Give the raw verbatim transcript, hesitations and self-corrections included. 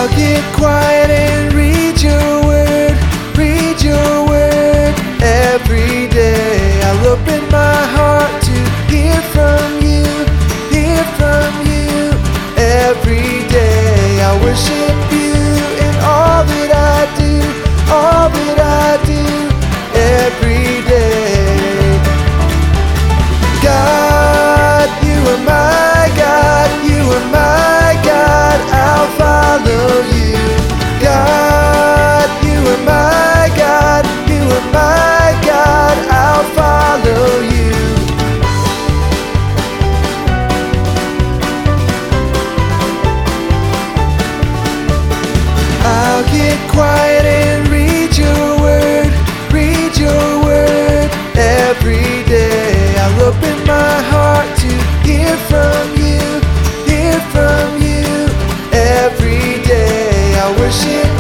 I'll get quiet and read your word, read your word every day. I'll open my heart to hear from you, hear from you every day. I worship you in all that I do, all that I do every day. God, you are my God, you are my God, I'll follow you. God, you are my God, you are my God, I'll follow you. I'll get quiet and read your word, read your word every day. I'll open my heart to hear from you, hear from you every day. I worship